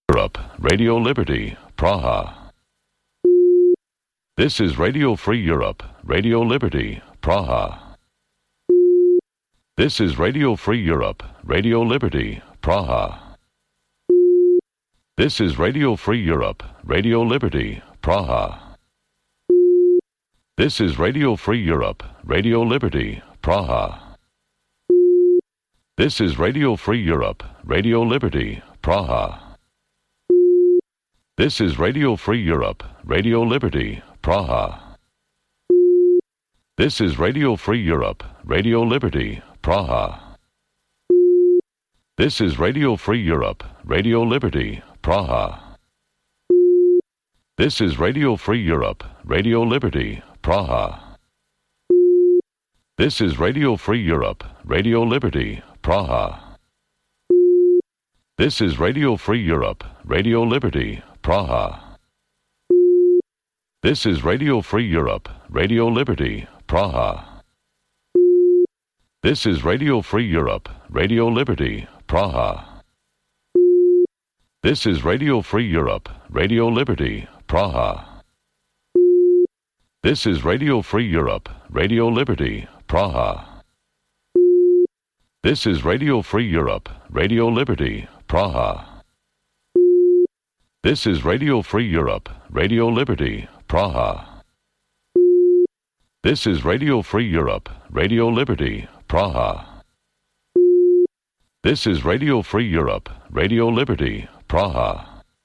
Europe, Radio Liberty, Praha. This is Radio Free Europe, Radio Liberty, Praha. This is Radio Free Europe, Radio Liberty, Praha. This is Radio Free Europe, Radio Liberty, Praha. This is Radio Free Europe, Radio Liberty, Praha. This is Radio Free Europe, Radio Liberty, Praha. This is Radio Free Europe, Radio Liberty, Praha. This is Radio Free Europe, Radio Liberty, Praha. This is Radio Free Europe, Radio Liberty, Praha. This is Radio Free Europe, Radio Liberty, Praha. This is Radio Free Europe, Radio Liberty, Praha. This is Radio Free Europe, Radio Liberty, Praha. This is Radio Free Europe, Radio Liberty, Praha. This is Radio Free Europe, Radio Liberty, Praha. This is Radio Free Europe, Radio Liberty, Praha. This is Radio Free Europe, Radio Liberty, Praha. This is Radio Free Europe, Radio Liberty, Praha. This is Radio Free Europe, Radio Liberty, Praha. This is Radio Free Europe, Radio Liberty, Praha. This is Radio Free Europe, Radio Liberty, Praha.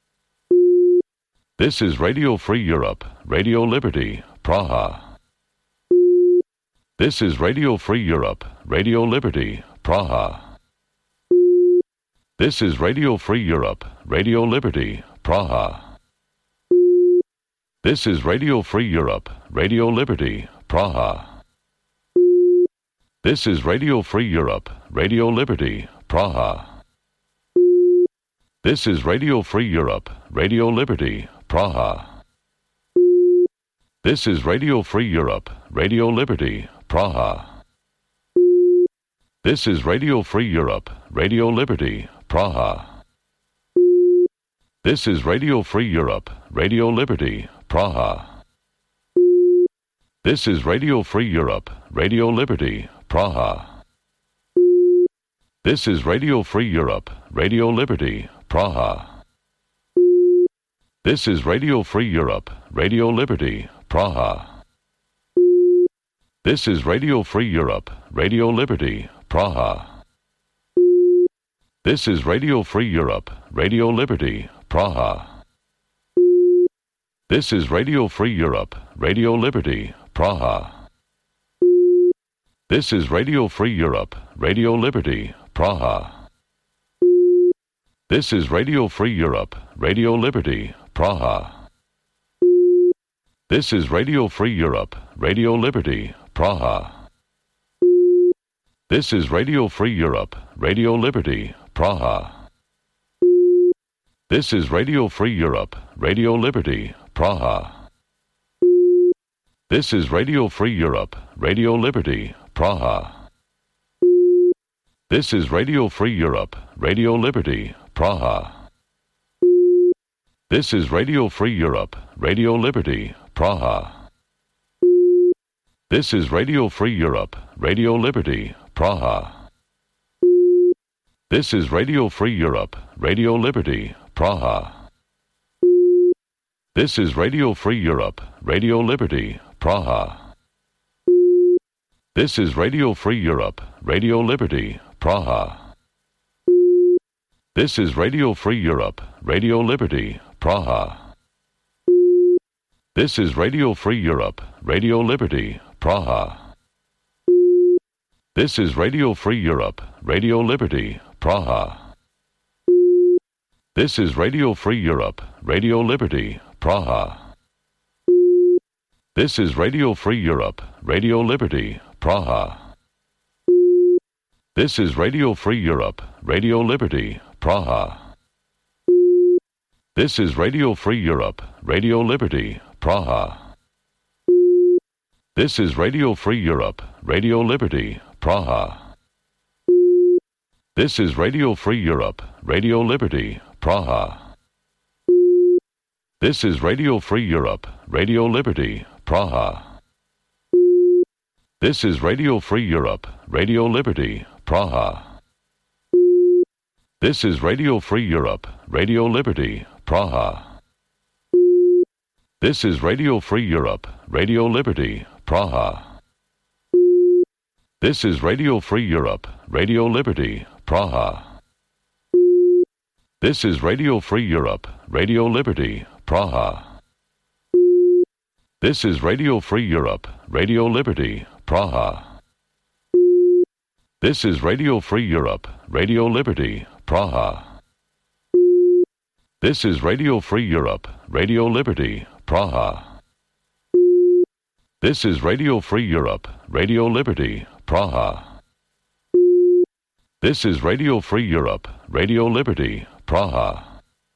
This is Radio Free Europe, Radio Liberty, Praha. This is Radio Free Europe, Radio Liberty, Praha. This is Radio Free Europe, Radio Liberty, Praha. This is Radio Free Europe, Radio Liberty, Praha. This is Radio Free Europe, Radio Liberty, Praha. This is Radio Free Europe, Radio Liberty, Praha. This is Radio Free Europe, Radio Liberty, Praha. This is Radio Free Europe, Radio Liberty, Praha. This is Radio Free Europe, Radio Liberty, Praha. This is Radio Free Europe, Radio Liberty, Praha. This is Radio Free Europe, Radio Liberty, Praha. This is Radio Free Europe, Radio Liberty, Praha. This is Radio Free Europe, Radio Liberty, Praha. This is Radio Free Europe, Radio Liberty, Praha. This is Radio Free Europe, Radio Liberty, Praha. This is Radio Free Europe, Radio Liberty, Praha. This is Radio Free Europe, Radio Liberty, Praha. This is Radio Free Europe, Radio Liberty, Praha. This is Radio Free Europe, Radio Liberty, Praha. This is Radio Free Europe, Radio Liberty, Praha. This is Radio Free Europe, Radio Liberty, Praha. This is Radio Free Europe, Radio Liberty, Praha. This is Radio Free Europe, Radio Liberty, Praha. This is Radio Free Europe, Radio Liberty, Praha. This is Radio Free Europe, Radio Liberty, Praha. This is Radio Free Europe, Radio Liberty, Praha. This is Radio Free Europe, Radio Liberty, Praha. This is Radio Free Europe, Radio Liberty, Praha. This is Radio Free Europe, Radio Liberty, Praha. This is Radio Free Europe, Radio Liberty, Praha. This is Radio Free Europe, Radio Liberty, Praha. This is Radio Free Europe, Radio Liberty, Praha. This is Radio Free Europe, Radio Liberty, Praha. This is Radio Free Europe, Radio Liberty, Praha. This is Radio Free Europe, Radio Liberty, Praha. This is Radio Free Europe, Radio Liberty, Praha. This is Radio Free Europe, Radio Liberty, Praha. This is Radio Free Europe, Radio Liberty, Praha. This is Radio Free Europe, Radio Liberty, Praha. This is Radio Free Europe, Radio Liberty, Praha. This is Radio Free Europe, Radio Liberty, Praha. This is Radio Free Europe, Radio Liberty, Praha. This is Radio Free Europe, Radio Liberty, Praha. This is Radio Free Europe, Radio Liberty, Praha. This is Radio Free Europe, Radio Liberty, Praha. This is Radio Free Europe, Radio Liberty, Praha. This is Radio Free Europe, Radio Liberty, Praha.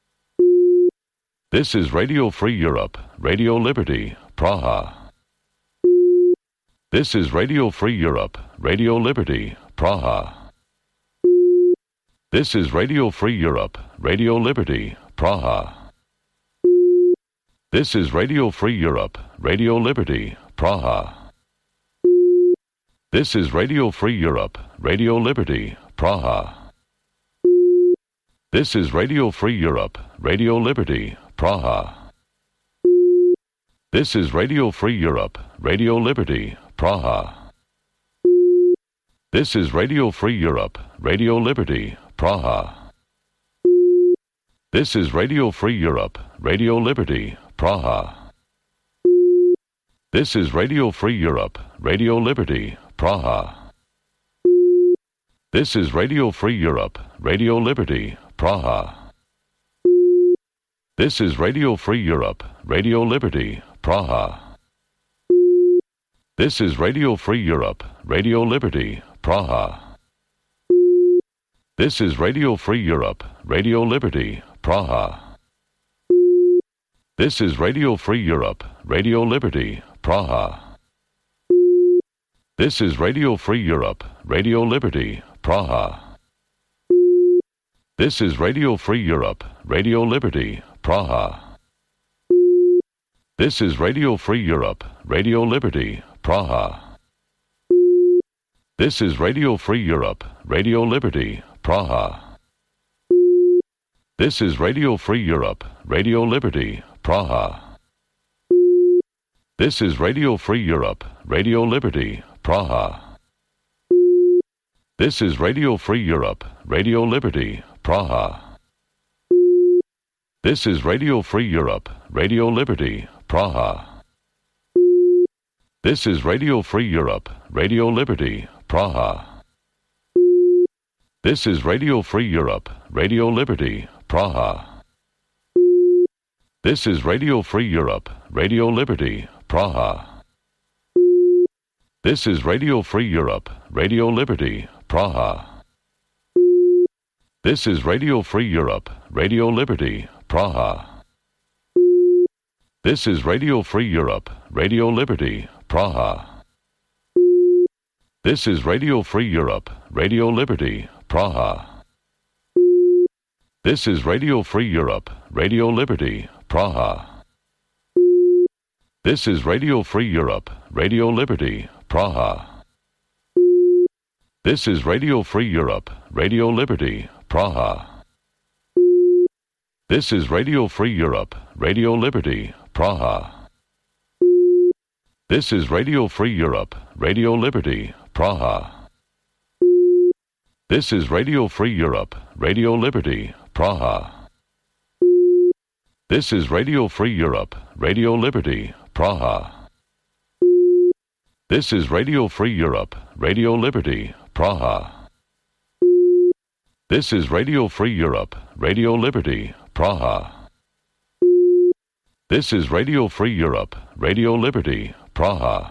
This is Radio Free Europe, Radio Liberty, Praha. This is Radio Free Europe, Radio Liberty, Praha. This is Radio Free Europe, Radio Liberty, Praha. This is Radio Free Europe, Radio Liberty, Praha. This is Radio Free Europe, Radio Liberty, Praha. This is Radio Free Europe, Radio Liberty, Praha. This is Radio Free Europe, Radio Liberty, Praha. This is Radio Free Europe, Radio Liberty, Praha. This is Radio Free Europe, Radio Liberty, Praha. This is Radio Free Europe, Radio Liberty, Praha. This is Radio Free Europe, Radio Liberty, Praha. This is Radio Free Europe, Radio Liberty, Praha. This is Radio Free Europe, Radio Liberty, Praha. This is Radio Free Europe, Radio Liberty, Praha. This is Radio Free Europe, Radio Liberty, Praha. This is Radio Free Europe, Radio Liberty, Praha. This is Radio Free Europe, Radio Liberty, Praha. This is Radio Free Europe, Radio Liberty, Praha. This is Radio Free Europe, Radio Liberty, Praha. This is Radio Free Europe, Radio Liberty, Praha. This is Radio Free Europe, Radio Liberty, Praha. This is Radio Free Europe, Radio Liberty, Praha. This is Radio Free Europe, Radio Liberty, Praha. This is Radio Free Europe, Radio Liberty, Praha. This is Radio Free Europe, Radio Liberty, Praha. This is Radio Free Europe, Radio Liberty, Praha. This is Radio Free Europe, Radio Liberty, Praha. This is Radio Free Europe, Radio Liberty, Praha. This is Radio Free Europe, Radio Liberty, Praha. This is Radio Free Europe, Radio Liberty, Praha. This is Radio Free Europe, Radio Liberty, Praha. This is Radio Free Europe, Radio Liberty, Praha. This is Radio Free Europe, Radio Liberty, Praha. This is Radio Free Europe, Radio Liberty, Praha. This is Radio Free Europe, Radio Liberty, Praha. This is Radio Free Europe, Radio Liberty, Praha. This is Radio Free Europe, Radio Liberty, Praha. This is Radio Free Europe, Radio Liberty, Praha. This is Radio Free Europe, Radio Liberty, Praha. This is Radio Free Europe, Radio Liberty, Praha.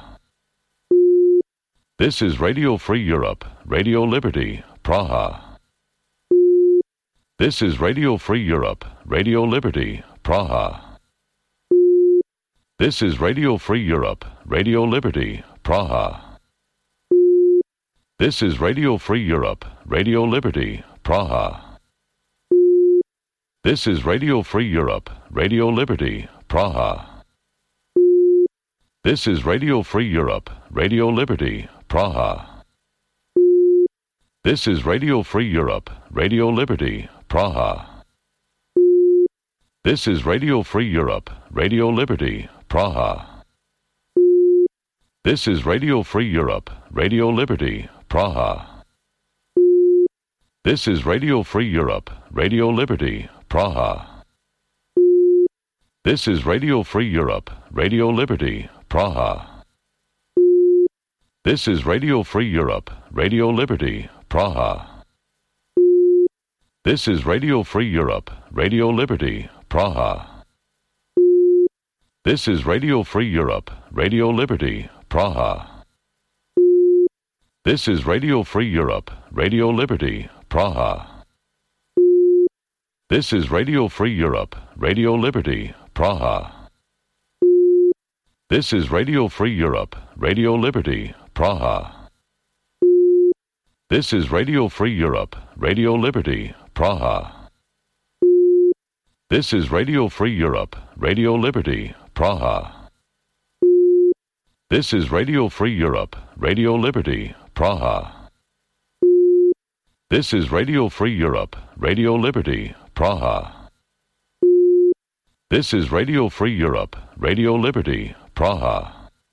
This is Radio Free Europe, Radio Liberty, Praha. This is Radio Free Europe, Radio Liberty, Praha. This is Radio Free Europe, Radio Liberty, Praha. This is Radio Free Europe, Radio Liberty, Praha. This is Radio Free Europe, Radio Liberty, Praha. This is Radio Free Europe, Radio Liberty, Praha. This is Radio Free Europe, Radio Liberty, Praha. This is Radio Free Europe, Radio Liberty, Praha. This is Radio Free Europe, Radio Liberty, Praha. This is Radio Free Europe, Radio Liberty, Praha. This is Radio Free Europe, Radio Liberty, Praha. This is Radio Free Europe, Radio Liberty, Praha. This is Radio Free Europe, Radio Liberty, Praha. This is Radio Free Europe, Radio Liberty, Praha. This is Radio Free Europe, Radio Liberty, Praha. This is Radio Free Europe, Radio Liberty, Praha. This is Radio Free Europe, Radio Liberty, Praha. This is Radio Free Europe, Radio Liberty, Praha. This is Radio Free Europe, Radio Liberty, Praha. This is Radio Free Europe, Radio Liberty, Praha. This is Radio Free Europe, Radio Liberty, Praha. This is Radio Free Europe, Radio Liberty, Praha.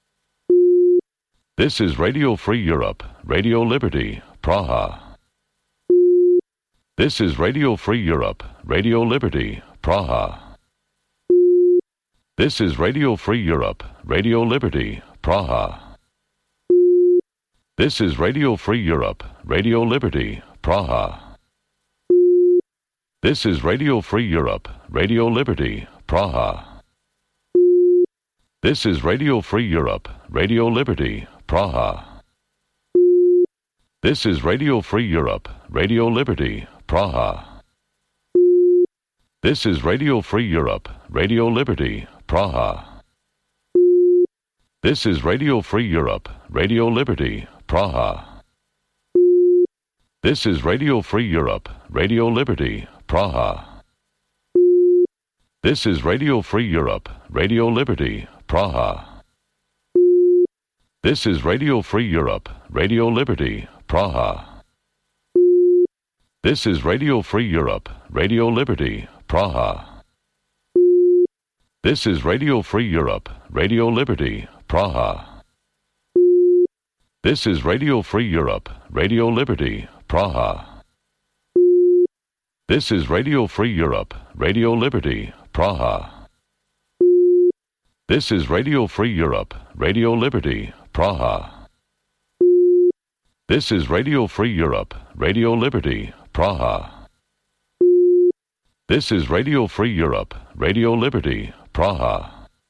This is Radio Free Europe, Radio Liberty, Praha. This is Radio Free Europe, Radio Liberty, Praha. This is Radio Free Europe, Radio Liberty, Praha. This is Radio Free Europe, Radio Liberty, Praha. This is Radio Free Europe, Radio Liberty, Praha. This is Radio Free Europe, Radio Liberty, Praha. This is Radio Free Europe, Radio Liberty, Praha. This is Radio Free Europe, Radio Liberty, Praha. This is Radio Free Europe, Radio Liberty, Praha. This is Radio Free Europe, Radio Liberty, Praha. This is Radio Free Europe, Radio Liberty, Praha. This is Radio Free Europe, Radio Liberty, Praha. This is Radio Free Europe, Radio Liberty, Praha. This is Radio Free Europe, Radio Liberty, Praha. This is Radio Free Europe, Radio Liberty, Praha. This is Radio Free Europe, Radio Liberty, Praha. This is Radio Free Europe, Radio Liberty, Praha. This is Radio Free Europe, Radio Liberty, Praha. This is Radio Free Europe, Radio Liberty, Praha.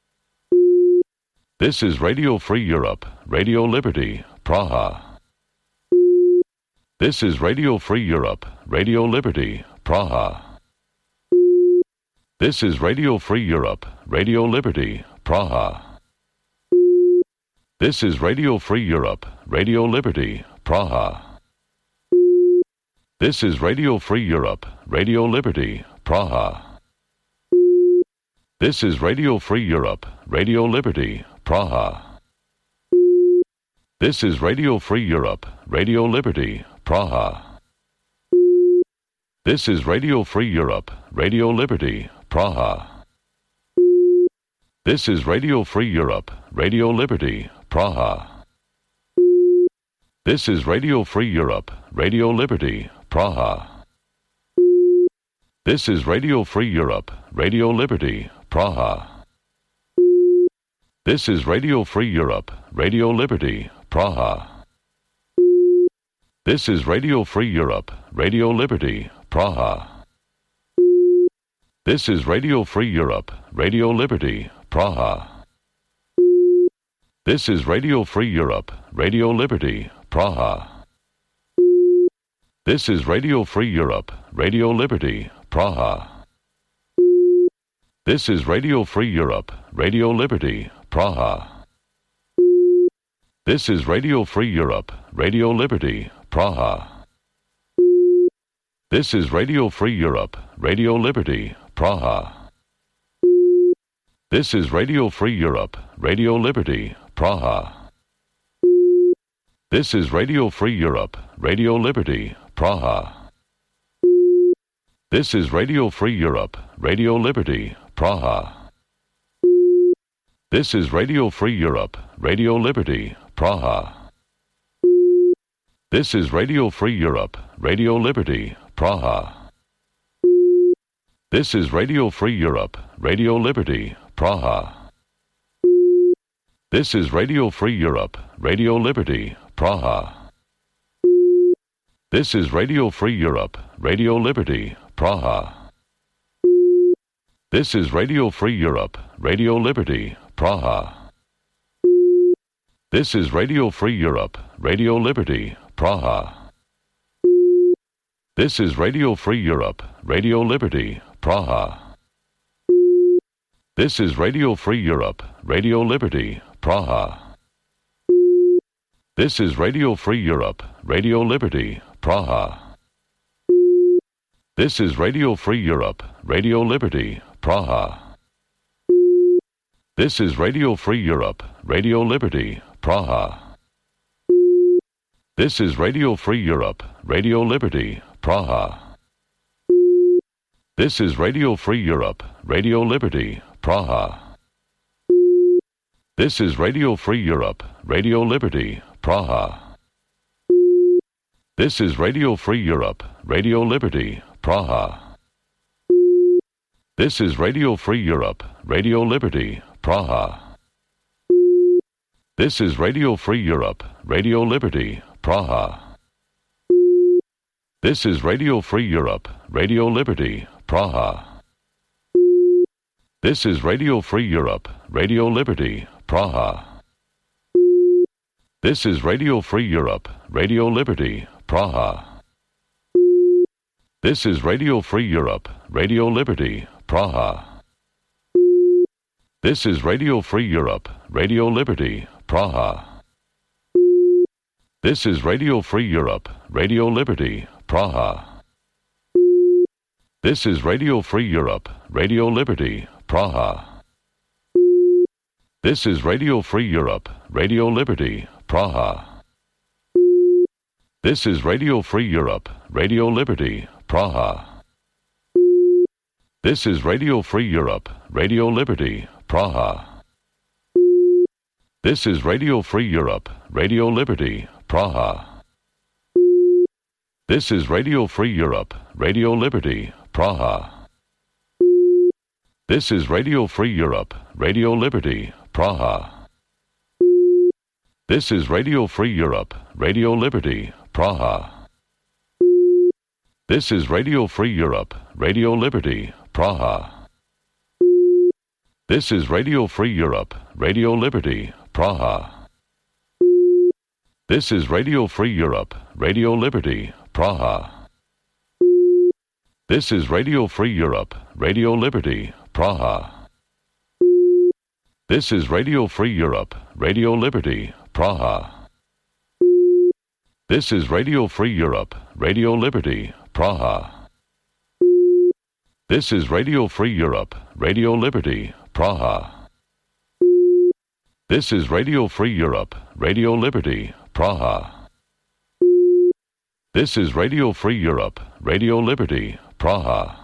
This is Radio Free Europe, Radio Liberty, Praha. This is Radio Free Europe, Radio Liberty, Praha. This is Radio Free Europe, Radio Liberty, Praha. This is Radio Free Europe, Radio Liberty, Praha. This is Radio Free Europe, Radio Liberty, Praha. This is Radio Free Europe, Radio Liberty, Praha. This is Radio Free Europe, Radio Liberty, Praha. This is Radio Free Europe, Radio Liberty, Praha. This is Radio Free Europe, Radio Liberty, Praha. This is Radio Free Europe, Radio Liberty, Praha. This is Radio Free Europe, Radio Liberty, Praha. This is Radio Free Europe, Radio Liberty, Praha. This is Radio Free Europe, Radio Liberty, Praha. This is Radio Free Europe, Radio Liberty, Praha. This is Radio Free Europe, Radio Liberty, Praha. This is Radio Free Europe, Radio Liberty, Praha. This is Radio Free Europe, Radio Liberty, Praha. This is Radio Free Europe, Radio Liberty, Praha. This is Radio Free Europe, Radio Liberty, Praha. This is Radio Free Europe, Radio Liberty, Praha. This is Radio Free Europe, Radio Liberty, Praha. This is Radio Free Europe, Radio Liberty, Praha. This is Radio Free Europe, Radio Liberty, Praha. This is Radio Free Europe, Radio Liberty, Praha. This is Radio Free Europe, Radio Liberty, Praha. This is Radio Free Europe, Radio Liberty, Praha. This is Radio Free Europe, Radio Liberty, Praha. This is Radio Free Europe, Radio Liberty, Praha. This is Radio Free Europe, Radio Liberty, Praha. This is Radio Free Europe, Radio Liberty, Praha. This is Radio Free Europe, Radio Liberty, Praha. This is Radio Free Europe, Radio Liberty, Praha. This is Radio Free Europe, Radio Liberty, Praha. This is Radio Free Europe, Radio Liberty, Praha. This is Radio Free Europe, Radio Liberty, Praha. This is Radio Free Europe, Radio Liberty, Praha. This is Radio Free Europe, Radio Liberty, Praha. This is Radio Free Europe, Radio Liberty, Praha. This is Radio Free Europe, Radio Liberty, Praha. This is Radio Free Europe, Radio Liberty, Praha. This is Radio Free Europe, Radio Liberty, Praha. This is Radio Free Europe, Radio Liberty, Praha. This is Radio Free Europe, Radio Liberty, Praha. This is Radio Free Europe, Radio Liberty, Praha. This is Radio Free Europe, Radio Liberty, Praha. This is Radio Free Europe, Radio Liberty, Praha. This is Radio Free Europe, Radio Liberty, Praha. This is Radio Free Europe, Radio Liberty, Praha. This is Radio Free Europe, Radio Liberty, Praha. This is Radio Free Europe, Radio Liberty, Praha. This is Radio Free Europe, Radio Liberty, Praha. This is Radio Free Europe, Radio Liberty, Praha. This is Radio Free Europe, Radio Liberty, Praha. This is Radio Free Europe, Radio Liberty, Praha. This is Radio Free Europe, Radio Liberty, Praha. This is Radio Free Europe, Radio Liberty, Praha. This is Radio Free Europe, Radio Liberty, Praha. This is Radio Free Europe, Radio Liberty, Praha. This is Radio Free Europe, Radio Liberty, Praha. This is Radio Free Europe, Radio Liberty, Praha. This is Radio Free Europe, Radio Liberty, Praha. This is Radio Free Europe, Radio Liberty, Praha. This is Radio Free Europe, Radio Liberty, Praha.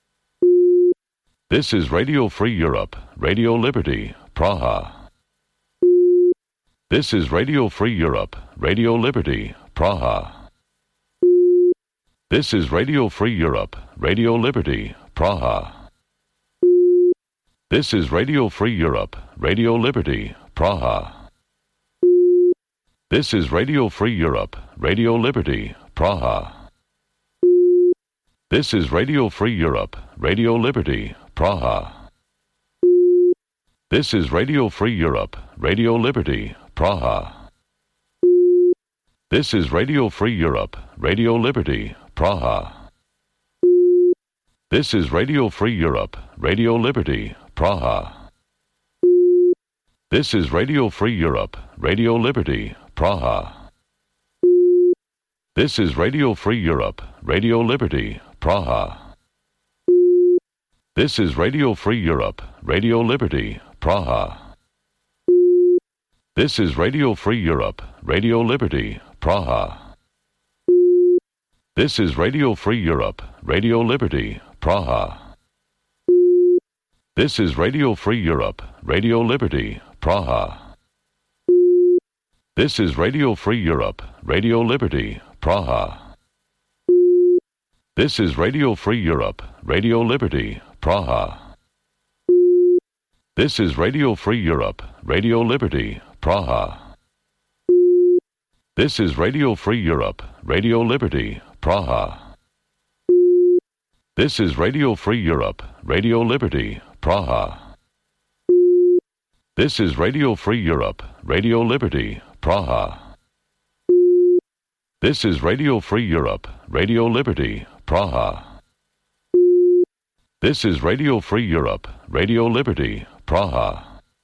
This is Radio Free Europe, Radio Liberty, Praha. This is Radio Free Europe, Radio Liberty, Praha. This is Radio Free Europe, Radio Liberty, Praha. This is Radio Free Europe, Radio Liberty, Praha. This is Radio Free Europe, Radio Liberty, Praha. This is Radio Free Europe, Radio Liberty, Praha. This is Radio Free Europe, Radio Liberty, Praha. This is Radio Free Europe, Radio Liberty, Praha. This is Radio Free Europe, Radio Liberty, Praha. This is Radio Free Europe, Radio Liberty, Praha. This is Radio Free Europe, Radio Liberty, Praha. This is Radio Free Europe, Radio Liberty, Praha. This is Radio Free Europe, Radio Liberty, Praha. This is Radio Free Europe, Radio Liberty, Praha. This is Radio Free Europe, Radio Liberty, Praha. This is Radio Free Europe, Radio Liberty, Praha. This is Radio Free Europe, Radio Liberty, Praha. This is Radio Free Europe, Radio Liberty, Praha. This is Radio Free Europe, Radio Liberty, Praha. This is Radio Free Europe, Radio Liberty, Praha. This is Radio Free Europe, Radio Liberty, Praha. This is Radio Free Europe, Radio Liberty, Praha. This is Radio Free Europe, Radio Liberty, Praha.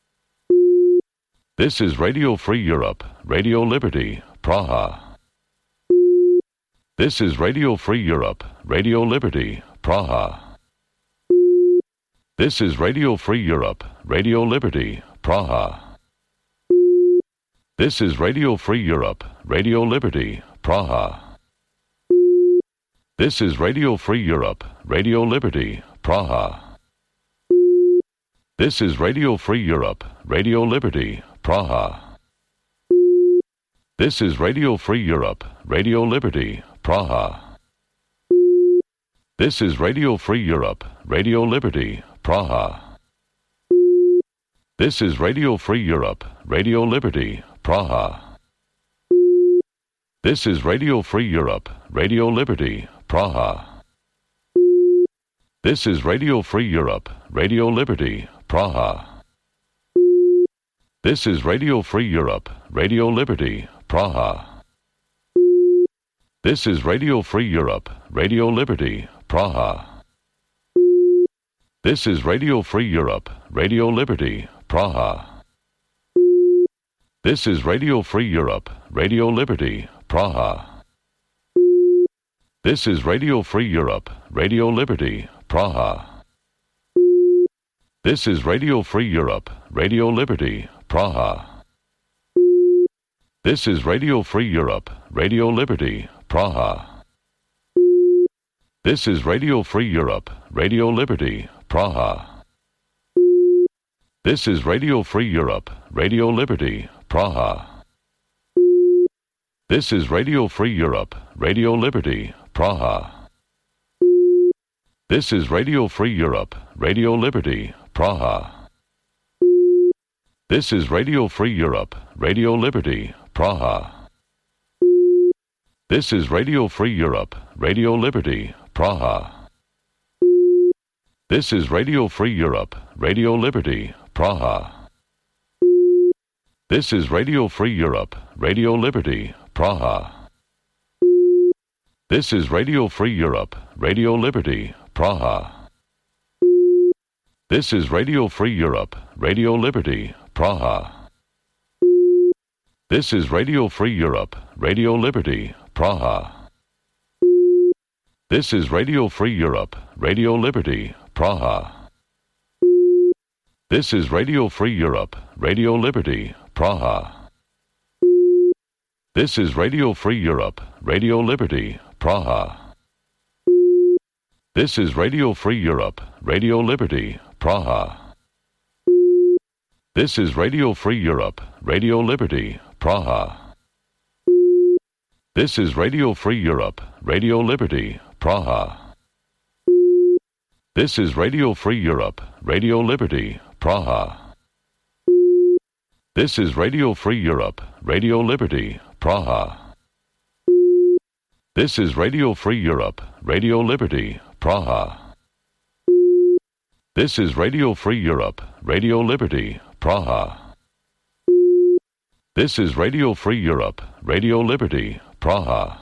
This is Radio Free Europe, Radio Liberty, Praha. This is Radio Free Europe, Radio Liberty, Praha. This is Radio Free Europe, Radio Liberty, Praha. This is Radio Free Europe, Radio Liberty, Praha. This is Radio Free Europe, Radio Liberty, Praha. This is Radio Free Europe, Radio Liberty, Praha. This is Radio Free Europe, Radio Liberty, Praha. This is Radio Free Europe, Radio Liberty, Praha. This is Radio Free Europe, Radio Liberty, Praha. This is Radio Free Europe, Radio Liberty, Praha. This is Radio Free Europe, Radio Liberty, Praha. This is Radio Free Europe, Radio Liberty, Praha. This is Radio Free Europe, Radio Liberty, Praha. This is Radio Free Europe, Radio Liberty, Praha. This is Radio Free Europe, Radio Liberty, Praha. This is Radio Free Europe, Radio Liberty, Praha. This is Radio Free Europe, Radio Liberty, Praha. This is Radio Free Europe, Radio Liberty, Praha. This is Radio Free Europe, Radio Liberty, Praha. This is Radio Free Europe, Radio Liberty, Praha. This is Radio Free Europe, Radio Liberty, Praha. This is Radio Free Europe, Radio Liberty, Praha. This is Radio Free Europe, Radio Liberty, Praha. This is Radio Free Europe, Radio Liberty, Praha. This is Radio Free Europe, Radio Liberty, Praha. This is Radio Free Europe, Radio Liberty, Praha. This is Radio Free Europe, Radio Liberty, Praha. This is Radio Free Europe, Radio Liberty, Praha. This is Radio Free Europe, Radio Liberty, Praha. This is Radio Free Europe, Radio Liberty, Praha. This is Radio Free Europe, Radio Liberty, Praha. This is Radio Free Europe, Radio Liberty, Praha. This is Radio Free Europe, Radio Liberty, Praha. This is Radio Free Europe, Radio Liberty, Praha. This is Radio Free Europe, Radio Liberty, Praha. This is Radio Free Europe, Radio Liberty, Praha. This is Radio Free Europe, Radio Liberty, Praha. This is Radio Free Europe, Radio Liberty, Praha. This is Radio Free Europe, Radio Liberty, Praha. This is Radio Free Europe, Radio Liberty, Praha.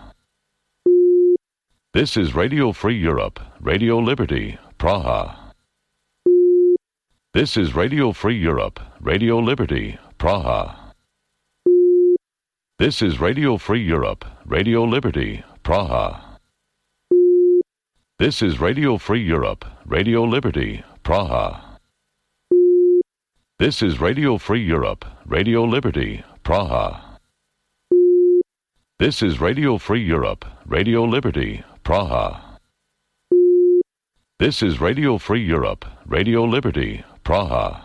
This is Radio Free Europe, Radio Liberty, Praha. This is Radio Free Europe, Radio Liberty, Praha. This is Radio Free Europe, Radio Liberty, Praha. This is Radio Free Europe, Radio Liberty, Praha. This is Radio Free Europe, Radio Liberty, Praha. This is Radio Free Europe, Radio Liberty, Praha. This is Radio Free Europe, Radio Liberty, Praha.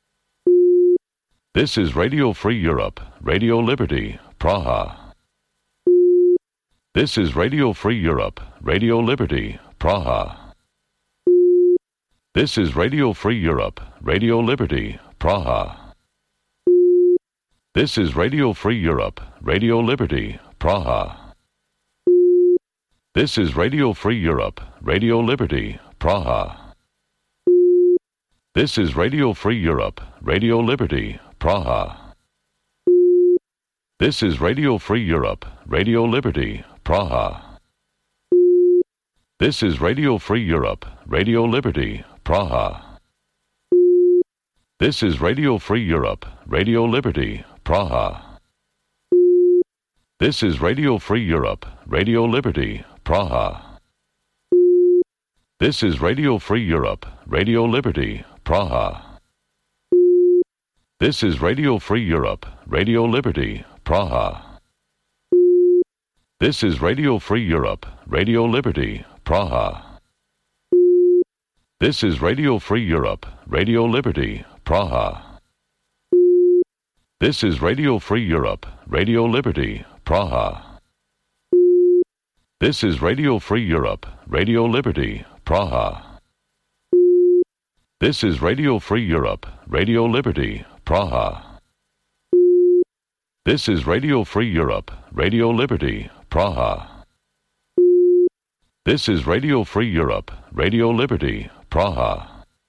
This is Radio Free Europe, Radio Liberty, Praha. This is Radio Free Europe, Radio Liberty, Praha. This is Radio Free Europe, Radio Liberty, Praha. This is Radio Free Europe, Radio Liberty, Praha. This is Radio Free Europe, Radio Liberty, Praha. This is Radio Free Europe, Radio Liberty, Praha. This is Radio Free Europe, Radio Liberty, Praha. This is Radio Free Europe, Radio Liberty, Praha. This is Radio Free Europe, Radio Liberty, Praha. This is Radio Free Europe, Radio Liberty, Praha. This is Radio Free Europe, Radio Liberty, Praha. This is Radio Free Europe, Radio Liberty, Praha. This is Radio Free Europe, Radio Liberty, Praha. This is Radio Free Europe, Radio Liberty, Praha. This is Radio Free Europe, Radio Liberty, Praha. This is Radio Free Europe, Radio Liberty, Praha. This is Radio Free Europe, Radio Liberty, Praha. This is Radio Free Europe, Radio Liberty, Praha. This is Radio Free Europe, Radio Liberty, Praha.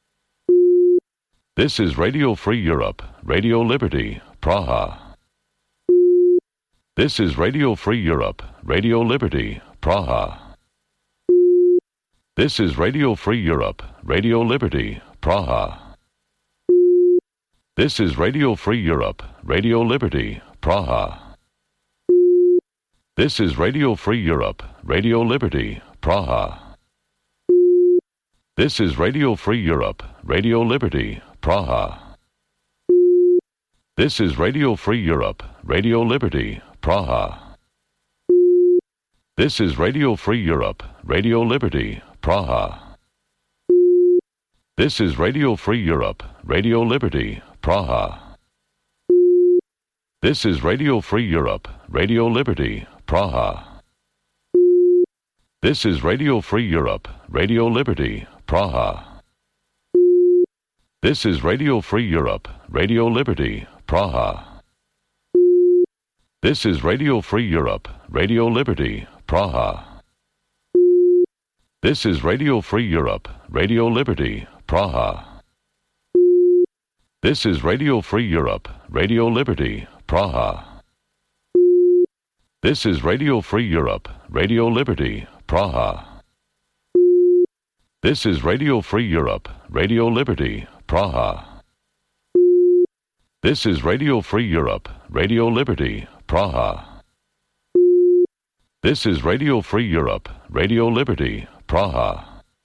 This is Radio Free Europe, Radio Liberty, Praha. This is Radio Free Europe, Radio Liberty, Praha. This is Radio Free Europe, Radio Liberty, Praha. This is Radio Free Europe, Radio Liberty, Praha. This is Radio Free Europe, Radio Liberty, Praha. This is Radio Free Europe, Radio Liberty, Praha. This is Radio Free Europe, Radio Liberty, Praha. This is Radio Free Europe, Radio Liberty, Praha. This is Radio Free Europe, Radio Liberty, Praha. This is Radio Free Europe, Radio Liberty, Praha. This is Radio Free Europe, Radio Liberty, Praha. This is Radio Free Europe, Radio Liberty, Praha. This is Radio Free Europe, Radio Liberty, Praha. This is Radio Free Europe, Radio Liberty, Praha. This is Radio Free Europe, Radio Liberty, Praha. This is Radio Free Europe, Radio Liberty, Praha. This is Radio Free Europe, Radio Liberty, Praha. This is Radio Free Europe, Radio Liberty, Praha. This is Radio Free Europe, Radio Liberty, Praha.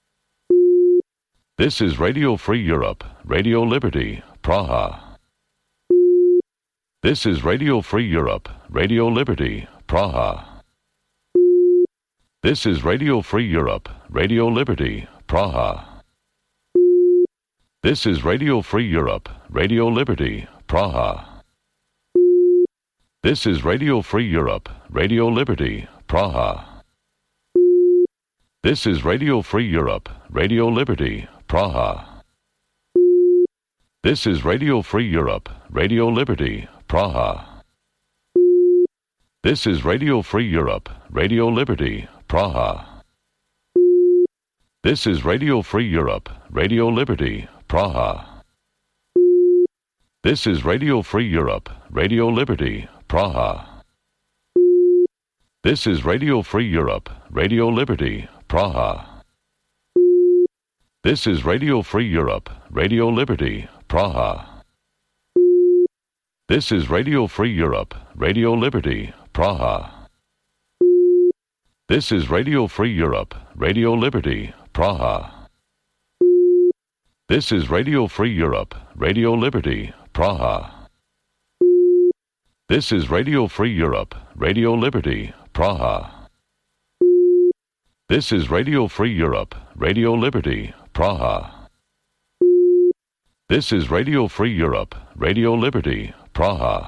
This is Radio Free Europe, Radio Liberty, Praha. This is Radio Free Europe, Radio Liberty, Praha. This is Radio Free Europe, Radio Liberty, Praha. This is Radio Free Europe, Radio Liberty, Praha. This is Radio Free Europe, Radio Liberty, Praha. This is Radio Free Europe, Radio Liberty, Praha. This is Radio Free Europe, Radio Liberty, Praha. This is Radio Free Europe, Radio Liberty, Praha. This is Radio Free Europe, Radio Liberty, Praha. This is Radio Free Europe, Radio Liberty, Praha. This is Radio Free Europe, Radio Liberty, Praha. This is Radio Free Europe, Radio Liberty, Praha. This is Radio Free Europe, Radio Liberty, Praha. This is Radio Free Europe, Radio Liberty, Praha. This is Radio Free Europe, Radio Liberty, Praha. This is Radio Free Europe, Radio Liberty, Praha. This is Radio Free Europe, Radio Liberty, Praha. This is Radio Free Europe, Radio Liberty, Praha.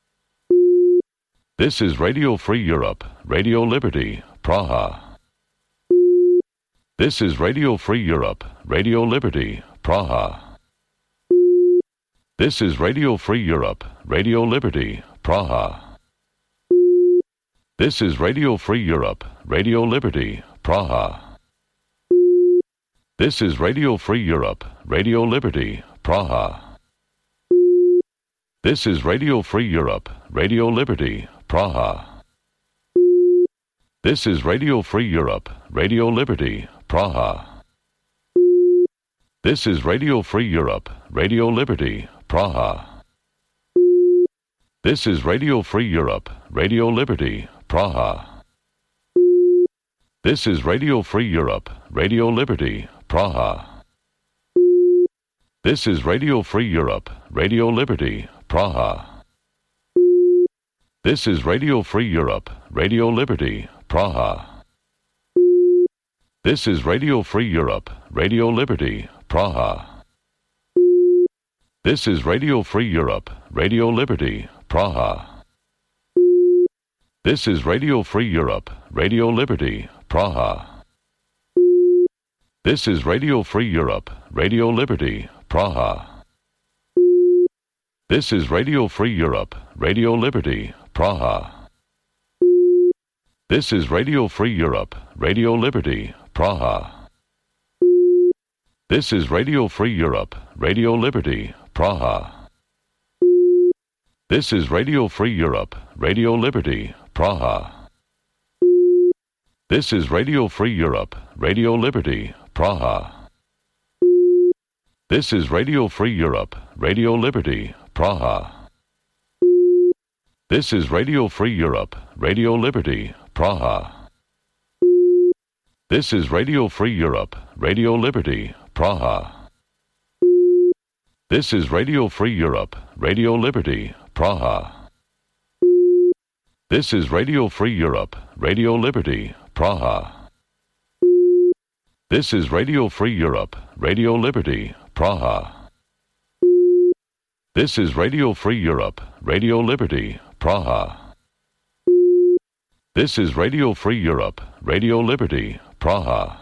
This is Radio Free Europe, Radio Liberty, Praha. This is Radio Free Europe, Radio Liberty, Praha. This is Radio Free Europe, Radio Liberty, Praha. This is Radio Free Europe, Radio Liberty, Praha. This is Radio Free Europe, Radio Liberty, Praha. This is Radio Free Europe, Radio Liberty, Praha. This is Radio Free Europe, Radio Liberty, Praha. This is Radio Free Europe, Radio Liberty, Praha. This is Radio Free Europe, Radio Liberty, Praha. This is Radio Free Europe, Radio Liberty, Praha. This is Radio Free Europe, Radio Liberty, Praha. This is Radio Free Europe, Radio Liberty, Praha. This is Radio Free Europe, Radio Liberty, Praha. This is Radio Free Europe, Radio Liberty, Praha. This is Radio Free Europe, Radio Liberty, Praha. This is Radio Free Europe, Radio Liberty, Praha. This is Radio Free Europe, Radio Liberty, Praha. This is Radio Free Europe, Radio Liberty, Praha. This is Radio Free Europe, Radio Liberty, Praha. This is Radio Free Europe, Radio Liberty, Praha. This is Radio Free Europe, Radio Liberty, Praha. This is Radio Free Europe, Radio Liberty, Praha. This is Radio Free Europe, Radio Liberty, Praha. This is Radio Free Europe, Radio Liberty, Praha. This is Radio Free Europe, Radio Liberty, Praha. This is Radio Free Europe, Radio Liberty, Praha. This is Radio Free Europe, Radio Liberty, Praha. This is Radio Free Europe, Radio Liberty, Praha. This is Radio Free Europe, Radio Liberty, Praha.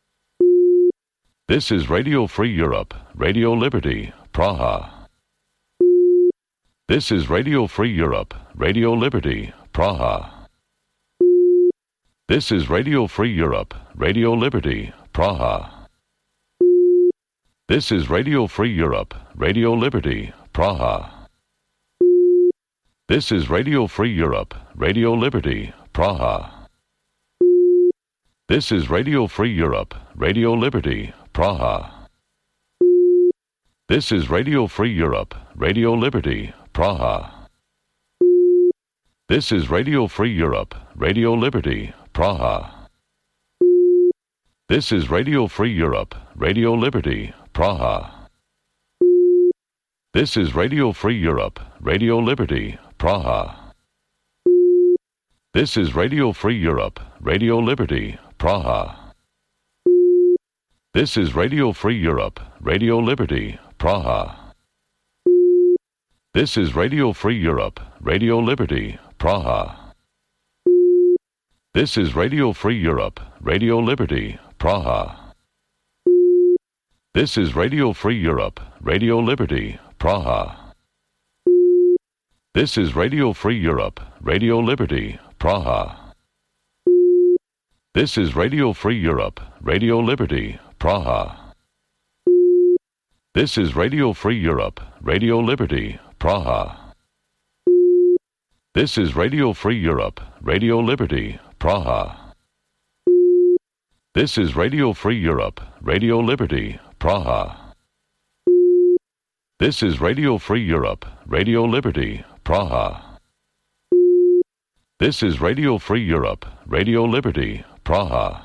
This is Radio Free Europe, Radio Liberty, Praha. This is Radio Free Europe, Radio Liberty, Praha. This is Radio Free Europe, Radio Liberty, Praha. This is Radio Free Europe, Radio Liberty, Praha. This is Radio Free Europe, Radio Liberty, Praha. This is Radio Free Europe, Radio Liberty, Praha. This is Radio Free Europe, Radio Liberty, Praha. This is Radio Free Europe, Radio Liberty, Praha. This is Radio Free Europe, Radio Liberty, Praha. This is Radio Free Europe, Radio Liberty, Praha. This is Radio Free Europe, Radio Liberty, Praha. This is Radio Free Europe, Radio Liberty, Praha. This is Radio Free Europe, Radio Liberty, Praha. This is Radio Free Europe, Radio Liberty, Praha. This is Radio Free Europe, Radio Liberty, Praha. This is Radio Free Europe, Radio Liberty, Praha. This is Radio Free Europe, Radio Liberty, Praha. This is Radio Free Europe, Radio Liberty, Praha. This is Radio Free Europe, Radio Liberty, Praha. This is Radio Free Europe, Radio Liberty, Praha. This is Radio Free Europe, Radio Liberty, Praha. This is Radio Free Europe, Radio Liberty, Praha.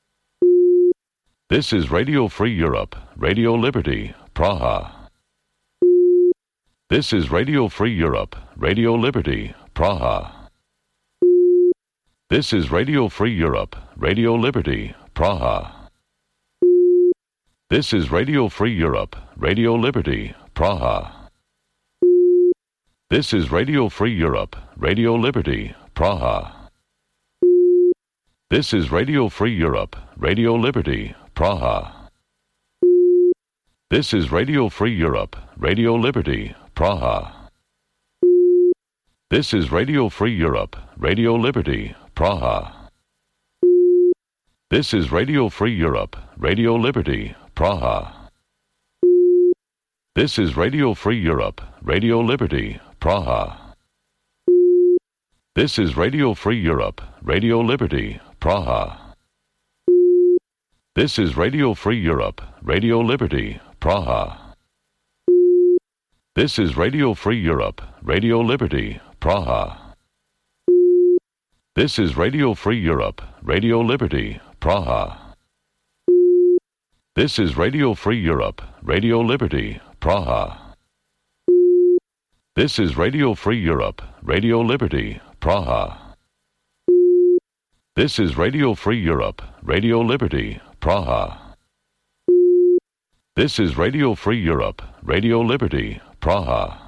This is Radio Free Europe, Radio Liberty, Praha. This is Radio Free Europe, Radio Liberty, Praha. This is Radio Free Europe, Radio Liberty, Praha. This is Radio Free Europe, Radio Liberty, Praha. This is Radio Free Europe, Radio Liberty, Praha. This is Radio Free Europe, Radio Liberty, Praha. This is Radio Free Europe, Radio Liberty, Praha. This is Radio Free Europe, Radio Liberty, Praha. This is Radio Free Europe, Radio Liberty, Praha. This is Radio Free Europe, Radio Liberty, Praha. This is Radio Free Europe, Radio Liberty, Praha. This is Radio Free Europe, Radio Liberty, Praha. This is Radio Free Europe, Radio Liberty, Praha. This is Radio Free Europe, Radio Liberty, Praha. This is Radio Free Europe, Radio Liberty, Praha. This is Radio Free Europe, Radio Liberty, Praha. This is Radio Free Europe, Radio Liberty, Praha. This is Radio Free Europe, Radio Liberty, Praha.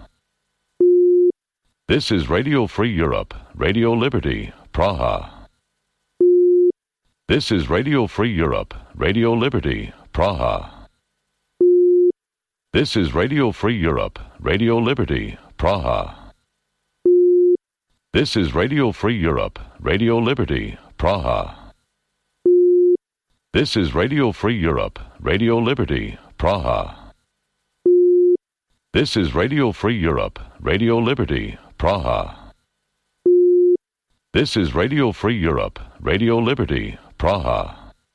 This is Radio Free Europe, Radio Liberty, Praha. This is Radio Free Europe, Radio Liberty, Praha. This is Radio Free Europe, Radio Liberty, Praha. This is Radio Free Europe, Radio Liberty, Praha. This is Radio Free Europe, Radio Liberty, Praha. This is Radio Free Europe, Radio Liberty, Praha. This is Radio Free Europe, Radio Liberty, Praha.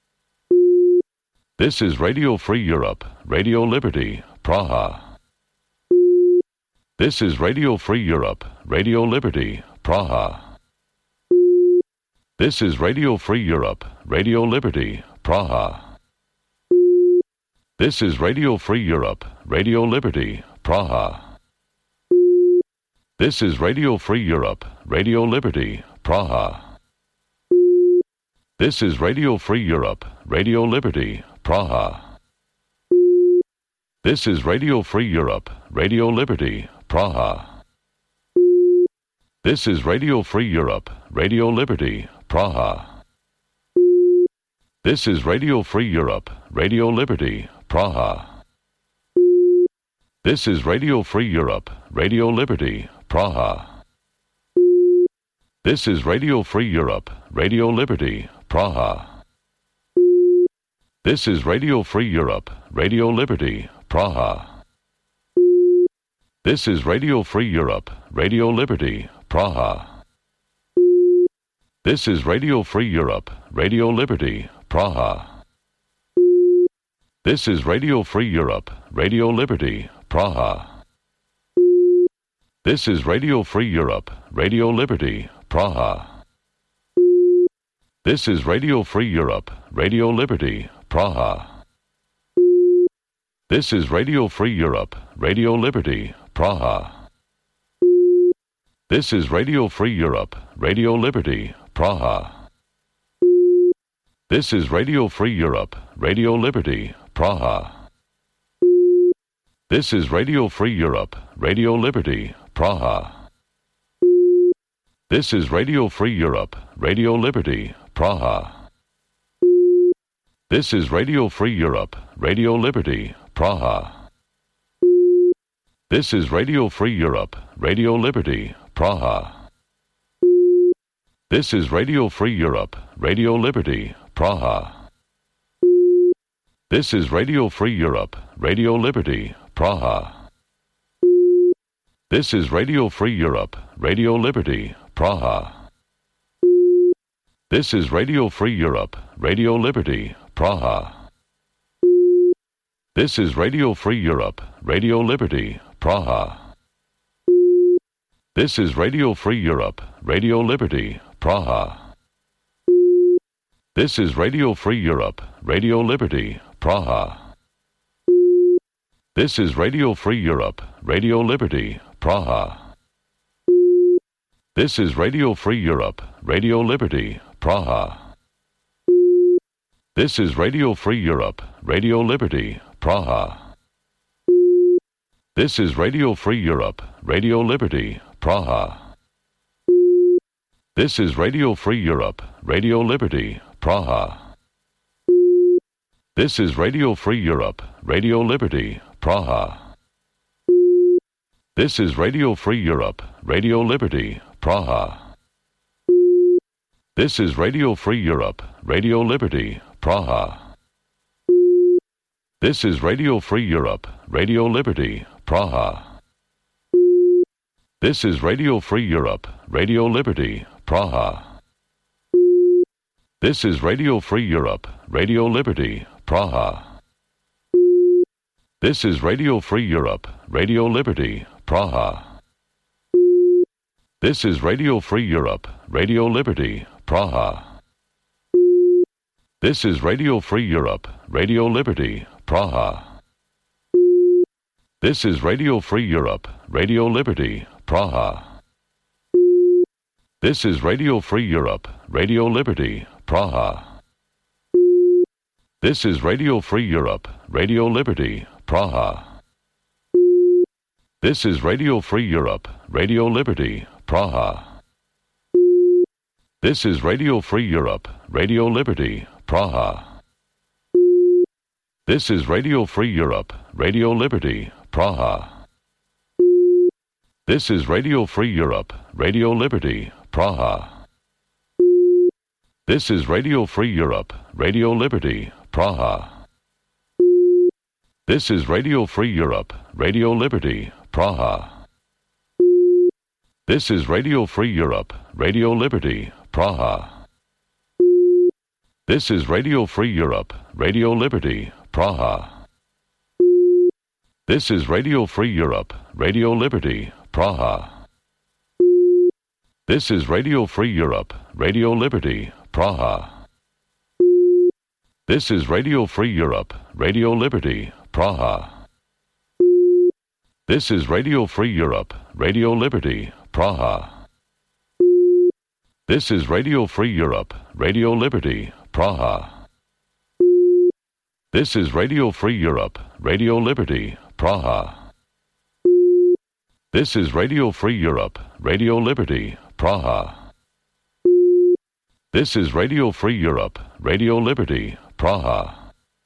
This is Radio Free Europe, Radio Liberty, Praha. This is Radio Free Europe, Radio Liberty, Praha. This is Radio Free Europe, Radio Liberty, Praha. This is Radio Free Europe, Radio Liberty, Praha. This is Radio Free Europe, Radio Liberty, Praha. This is Radio Free Europe, Radio Liberty, Praha. This is Radio Free Europe, Radio Liberty, Praha. This is Radio Free Europe, Radio Liberty, Praha. This is Radio Free Europe, Radio Liberty, Praha. This is Radio Free Europe, Radio Liberty, Praha. This is Radio Free Europe, Radio Liberty, Praha. This is Radio Free Europe, Radio Liberty, Praha. This is Radio Free Europe, Radio Liberty, Praha. This is Radio Free Europe, Radio Liberty, Praha. This is Radio Free Europe, Radio Liberty, Praha. This is Radio Free Europe, Radio Liberty, Praha. This is Radio Free Europe, Radio Liberty, Praha. This is Radio Free Europe, Radio Liberty, Praha. This is Radio Free Europe, Radio Liberty, Praha. This is Radio Free Europe, Radio Liberty, Praha. This is Radio Free Europe, Radio Liberty, Praha. This is Radio Free Europe, Radio Liberty, Praha. This is Radio Free Europe, Radio Liberty, Praha. This is Radio Free Europe, Radio Liberty, Praha. This is Radio Free Europe, Radio Liberty, Praha. This is Radio Free Europe, Radio Liberty, Praha. This is Radio Free Europe, Radio Liberty, Praha. This is Radio Free Europe, Radio Liberty, Praha. This is Radio Free Europe, Radio Liberty, Praha. This is Radio Free Europe, Radio Liberty, Praha. This is Radio Free Europe, Radio Liberty, Praha. This is Radio Free Europe, Radio Liberty, Praha. This is Radio Free Europe, Radio Liberty, Praha. This is Radio Free Europe, Radio Liberty, Praha. This is Radio Free Europe, Radio Liberty, Praha. This is Radio Free Europe, Radio Liberty, Praha. This is Radio Free Europe, Radio Liberty, Praha. This is Radio Free Europe, Radio Liberty, Praha. This is Radio Free Europe, Radio Liberty, Praha. This is Radio Free Europe, Radio Liberty, Praha. This is Radio Free Europe, Radio Liberty, Praha. This is Radio Free Europe, Radio Liberty, Praha. This is Radio Free Europe, Radio Liberty, Praha. This is Radio Free Europe, Radio Liberty, Praha. This is Radio Free Europe, Radio Liberty, Praha. This is Radio Free Europe, Radio Liberty, Praha. This is Radio Free Europe, Radio Liberty, Praha. This is Radio Free Europe, Radio Liberty, Praha. This is Radio Free Europe, Radio Liberty, Praha. This is Radio Free Europe, Radio Liberty, Praha. This is Radio Free Europe, Radio Liberty, Praha. This is Radio Free Europe, Radio Liberty, Praha. This is Radio Free Europe, Radio Liberty, Praha. This is Radio Free Europe, Radio Liberty, Praha. This is Radio Free Europe, Radio Liberty, Praha. This is Radio Free Europe, Radio Liberty, Praha. This is Radio Free Europe, Radio Liberty, Praha. This is Radio Free Europe, Radio Liberty, Praha. This is Radio Free Europe, Radio Liberty, Praha. This is Radio Free Europe, Radio Liberty, Praha. This is Radio Free Europe, Radio Liberty, Praha. This is Radio Free Europe, Radio Liberty, Praha. This is Radio Free Europe, Radio Liberty, Praha. This is Radio Free Europe, Radio Liberty, Praha.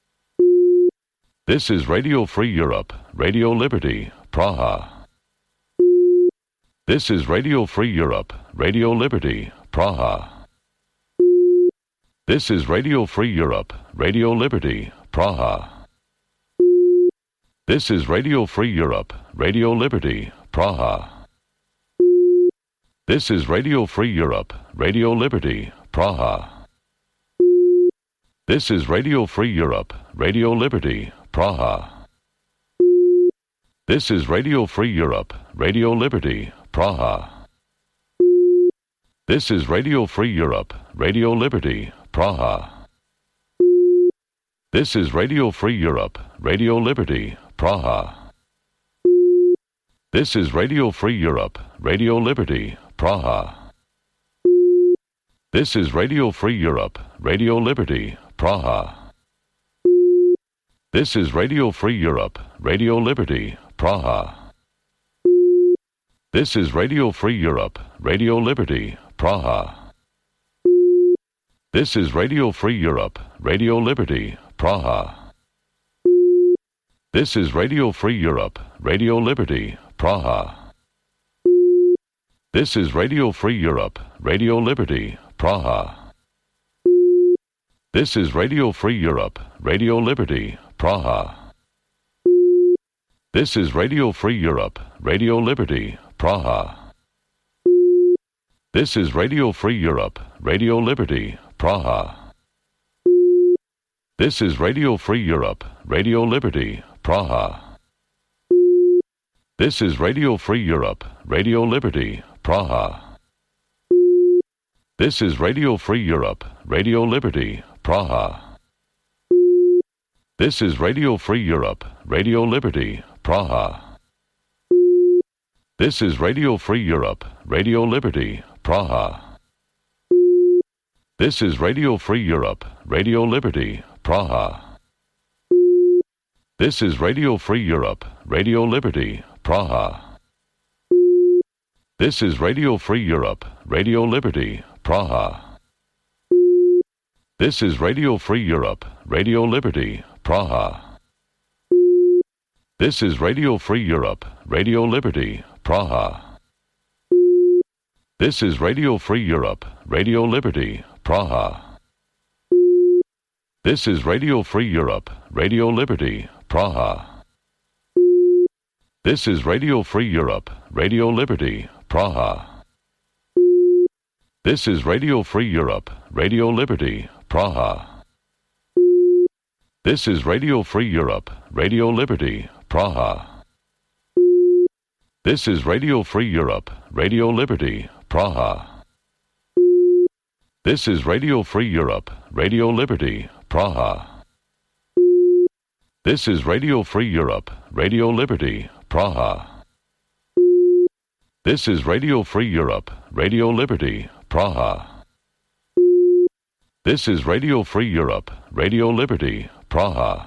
This is Radio Free Europe, Radio Liberty, Praha. This is Radio Free Europe, Radio Liberty, Praha. This is Radio Free Europe, Radio Liberty, Praha. This is Radio Free Europe, Radio Liberty, Praha. This is Radio Free Europe, Radio Liberty, Praha. This is Radio Free Europe, Radio Liberty, Praha. This is Radio Free Europe, Radio Liberty, Praha. This is Radio Free Europe, Radio Liberty, Praha. This is Radio Free Europe, Radio Liberty, Praha. This is Radio Free Europe, Radio Liberty, Praha. This is Radio Free Europe, Radio Liberty, Praha. This is Radio Free Europe, Radio Liberty, Praha. This is Radio Free Europe, Radio Liberty, Praha. This is Radio Free Europe, Radio Liberty, Praha. This is Radio Free Europe, Radio Liberty, Praha. This is Radio Free Europe, Radio Liberty, Praha. This is Radio Free Europe, Radio Liberty, Praha. This is Radio Free Europe, Radio Liberty, Praha. This is Radio Free Europe, Radio Liberty, Praha. This is Radio Free Europe, Radio Liberty, Praha. This is Radio Free Europe, Radio Liberty, Praha. This is Radio Free Europe, Radio Liberty, Praha. This is Radio Free Europe, Radio Liberty, Praha. This is Radio Free Europe, Radio Liberty, Praha. This is Radio Free Europe, Radio Liberty, Praha. This is Radio Free Europe, Radio Liberty, Praha. This is Radio Free Europe, Radio Liberty, Praha. This is Radio Free Europe, Radio Liberty, Praha. This is Radio Free Europe, Radio Liberty, Praha. This is Radio Free Europe, Radio Liberty, Praha. This is Radio Free Europe, Radio Liberty, Praha. This is Radio Free Europe, Radio Liberty, Praha. This is Radio Free Europe, Radio Liberty, Praha. This is Radio Free Europe, Radio Liberty, Praha. This is Radio Free Europe, Radio Liberty, Praha. This is Radio Free Europe, Radio Liberty, Praha. This is Radio Free Europe, Radio Liberty, Praha. This is Radio Free Europe, Radio Liberty, Praha. This is Radio Free Europe, Radio Liberty, Praha.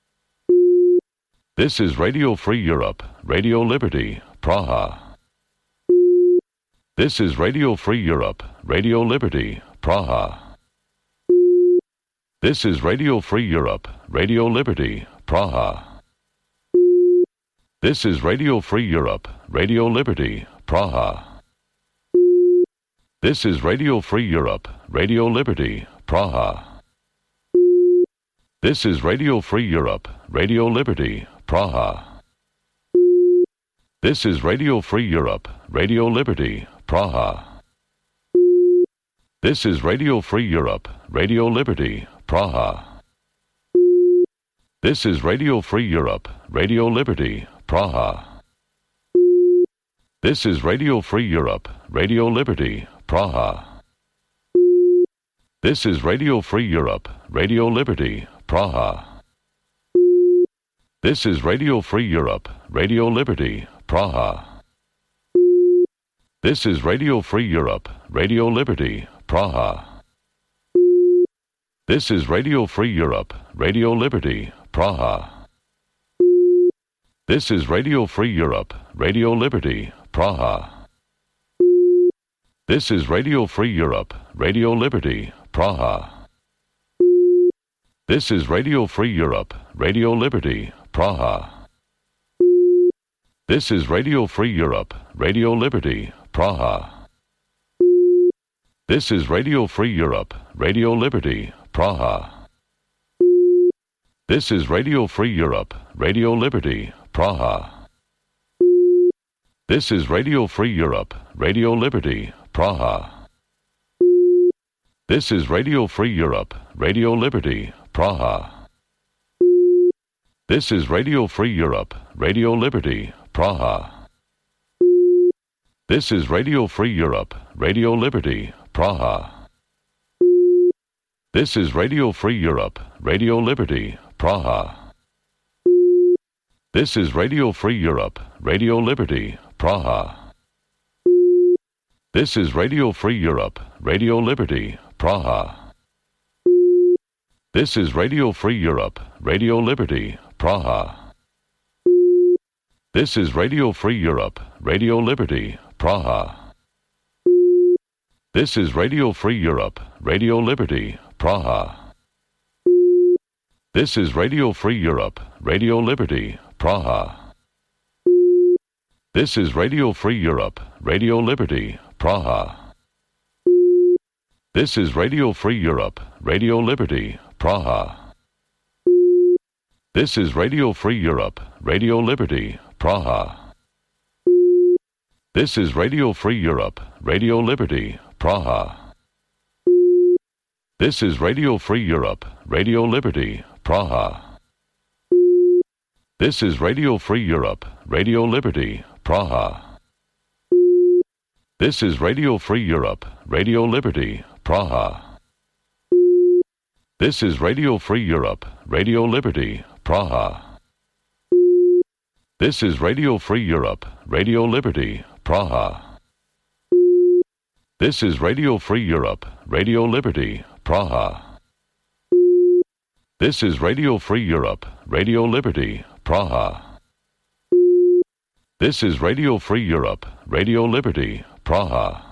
This is Radio Free Europe, Radio Liberty, Praha. This is Radio Free Europe, Radio Liberty, Praha. This is Radio Free Europe, Radio Liberty, Praha. This is Radio Free Europe, Radio Liberty, Praha. This is Radio Free Europe, Radio Liberty, Praha. This is Radio Free Europe, Radio Liberty, Praha. This is Radio Free Europe, Radio Liberty, Praha. This is Radio Free Europe, Radio Liberty, Praha. This is Radio Free Europe, Radio Liberty, Praha. This is Radio Free Europe, Radio Liberty, Praha. This is Radio Free Europe, Radio Liberty, Praha. This is Radio Free Europe, Radio Liberty, Praha. This is Radio Free Europe, Radio Liberty, Praha. This is Radio Free Europe, Radio Liberty, Praha. This is Radio Free Europe, Radio Liberty, Praha. This is Radio Free Europe, Radio Liberty, Praha. This is Radio Free Europe, Radio Liberty, Praha. This is Radio Free Europe, Radio Liberty, Praha. This is Radio Free Europe, Radio Liberty, Praha. This is Radio Free Europe, Radio Liberty, Praha. This is Radio Free Europe, Radio Liberty, Praha. This is Radio Free Europe, Radio Liberty, Praha. This is Radio Free Europe, Radio Liberty, Praha. This is Radio Free Europe, Radio Liberty, Praha. This is Radio Free Europe, Radio Liberty, Praha. This is Radio Free Europe, Radio Liberty, Praha. This is Radio Free Europe, Radio Liberty, Praha. This is Radio Free Europe, Radio Liberty, Praha. This is Radio Free Europe, Radio Liberty, Praha. This is Radio Free Europe, Radio Liberty, Praha. This is Radio Free Europe, Radio Liberty, Praha. This is Radio Free Europe, Radio Liberty, Praha. This is Radio Free Europe, Radio Liberty, Praha. This is Radio Free Europe, Radio Liberty, Praha. This is Radio Free Europe, Radio Liberty, Praha. This is Radio Free Europe, Radio Liberty, Praha. This is Radio Free Europe, Radio Liberty, Praha. This is Radio Free Europe, Radio Liberty, Praha. This is Radio Free Europe, Radio Liberty, Praha. This is Radio Free Europe, Radio Liberty, Praha. This is Radio Free Europe, Radio Liberty, Praha. This is Radio Free Europe, Radio Liberty, Praha. This is Radio Free Europe, Radio Liberty, Praha.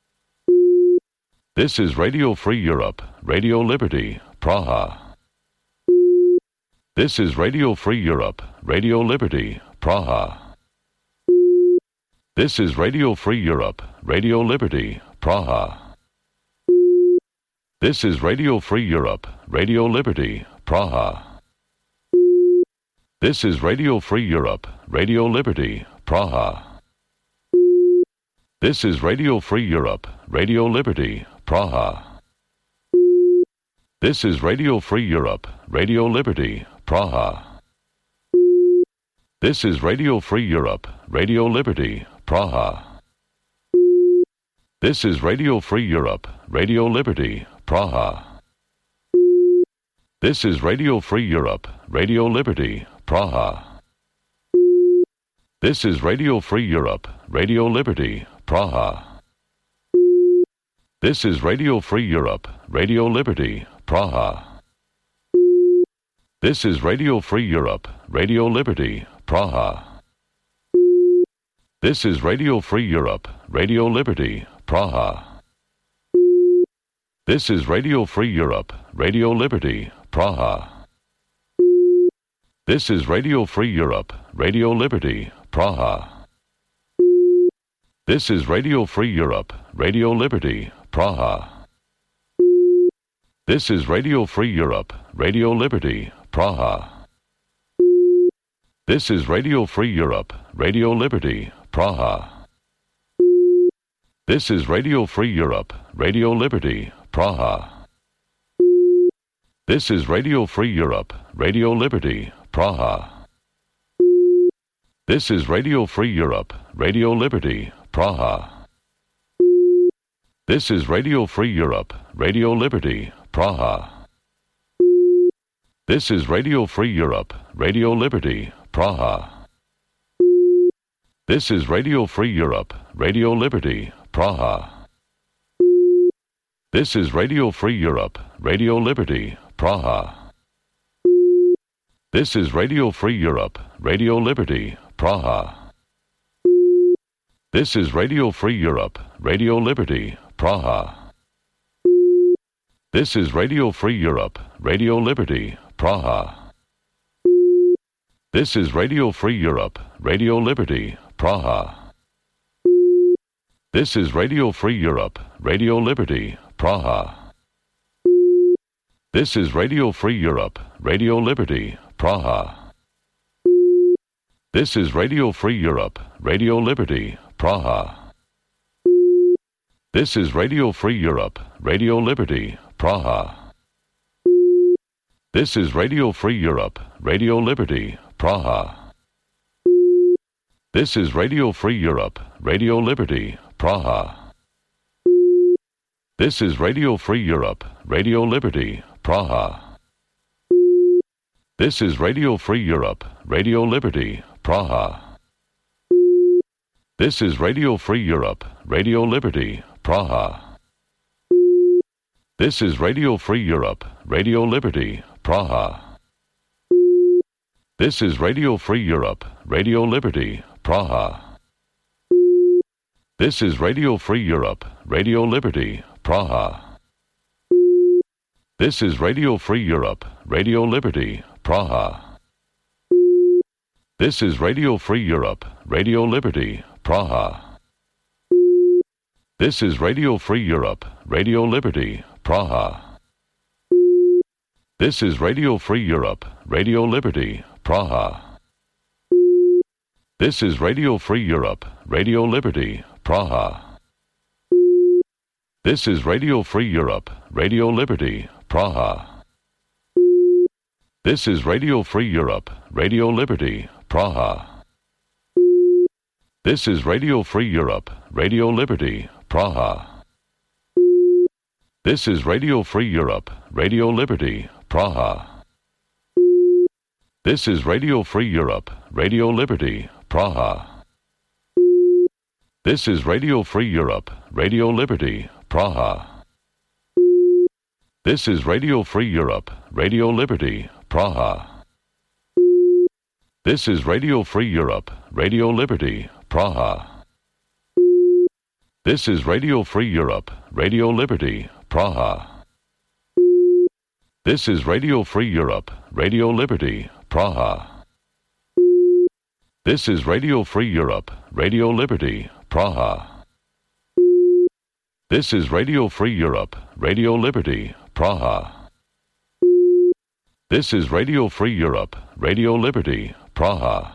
This is Radio Free Europe, Radio Liberty, Praha. This is Radio Free Europe, Radio Liberty, Praha. This is Radio Free Europe, Radio Liberty, Praha. This is Radio Free Europe, Radio Liberty, Praha. This is Radio Free Europe, Radio Liberty, Praha. This is Radio Free Europe, Radio Liberty, Praha. This is Radio Free Europe, Radio Liberty, Praha. This is Radio Free Europe, Radio Liberty, Praha. This is Radio Free Europe, Radio Liberty, Praha. This is Radio Free Europe, Radio Liberty, Praha. This is Radio Free Europe, Radio Liberty, Praha. This is Radio Free Europe, Radio Liberty, Praha. This is Radio Free Europe, Radio Liberty, Praha. This is Radio Free Europe, Radio Liberty, Praha. This is Radio Free Europe, Radio Liberty, Praha. This is Radio Free Europe, Radio Liberty, Praha. This is Radio Free Europe, Radio Liberty, Praha. This is Radio Free Europe, Radio Liberty, Praha. This is Radio Free Europe, Radio Liberty, Praha. This is Radio Free Europe, Radio Liberty, Praha. This is Radio Free Europe, Radio Liberty, Praha. This is Radio Free Europe, Radio Liberty, Praha. This is Radio Free Europe, Radio Liberty, Praha. This is Radio Free Europe, Radio Liberty, Praha. This is Radio Free Europe, Radio Liberty, Praha. This is Radio Free Europe, Radio Liberty, Praha. This is Radio Free Europe, Radio Liberty, Praha. This is Radio Free Europe, Radio Liberty, Praha. This is Radio Free Europe, Radio Liberty, Praha. This is Radio Free Europe, Radio Liberty, Praha. This is Radio Free Europe, Radio Liberty, Praha. This is Radio Free Europe, Radio Liberty, Praha. This is Radio Free Europe, Radio Liberty, Praha. This is Radio Free Europe, Radio Liberty, Praha. This is Radio Free Europe, Radio Liberty, Praha. This is Radio Free Europe, Radio Liberty, Praha. This is Radio Free Europe, Radio Liberty, Praha. This is Radio Free Europe, Radio Liberty, Praha. This is Radio Free Europe, Radio Liberty, Praha. This is Radio Free Europe, Radio Liberty, Praha. This is Radio Free Europe, Radio Liberty, Praha. This is Radio Free Europe, Radio Liberty, Praha. This is Radio Free Europe, Radio Liberty, Praha. This is Radio Free Europe, Radio Liberty, Praha. This is Radio Free Europe, Radio Liberty, Praha. This is Radio Free Europe, Radio Liberty, Praha. This is Radio Free Europe, Radio Liberty, Praha. This is Radio Free Europe, Radio Liberty, Praha. This is Radio Free Europe, Radio Liberty, Praha. This is Radio Free Europe, Radio Liberty, Praha. This is Radio Free Europe, Radio Liberty, Praha. This is Radio Free Europe, Radio Liberty, Praha. This is Radio Free Europe, Radio Liberty, Praha. This is Radio Free Europe, Radio Liberty, Praha. This is Radio Free Europe, Radio Liberty, Praha. This is Radio Free Europe, Radio Liberty, Praha. This is Radio Free Europe, Radio Liberty, Praha. This is Radio Free Europe, Radio Liberty, Praha. This is Radio Free Europe, Radio Liberty, Praha. This is Radio Free Europe, Radio Liberty, Praha.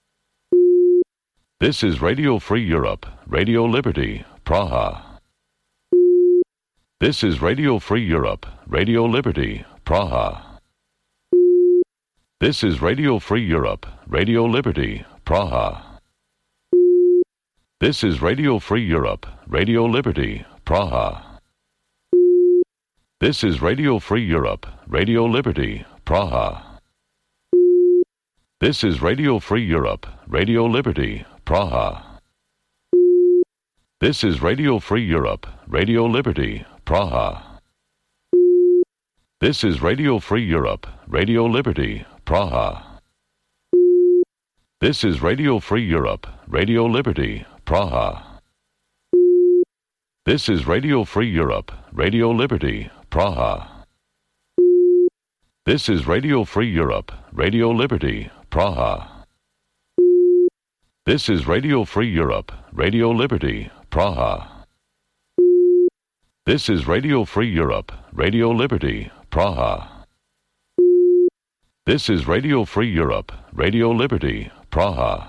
This is Radio Free Europe, Radio Liberty, Praha. This is Radio Free Europe, Radio Liberty, Praha. This is Radio Free Europe, Radio Liberty, Praha. This is Radio Free Europe, Radio Liberty, Praha. This is Radio Free Europe, Radio Liberty, Praha. This is Radio Free Europe, Radio Liberty, Praha. This is Radio Free Europe, Radio Liberty, Praha. This is Radio Free Europe, Radio Liberty, Praha. This is Radio Free Europe, Radio Liberty, Praha. This is Radio Free Europe, Radio Liberty, Praha. This is Radio Free Europe, Radio Liberty, Praha. This is Radio Free Europe, Radio Liberty, Praha. This is Radio Free Europe, Radio Liberty, Praha. This is Radio Free Europe, Radio Liberty, Praha.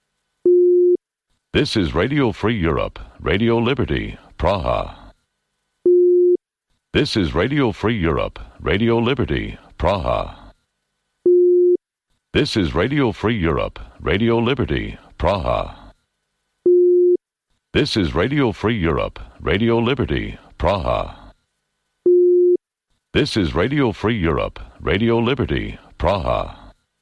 This is Radio Free Europe, Radio Liberty, Praha. This is Radio Free Europe, Radio Liberty, Praha. This is Radio Free Europe, Radio Liberty, Praha. This is Radio Free Europe, Radio Liberty, Praha. This is Radio Free Europe, Radio Liberty, Praha.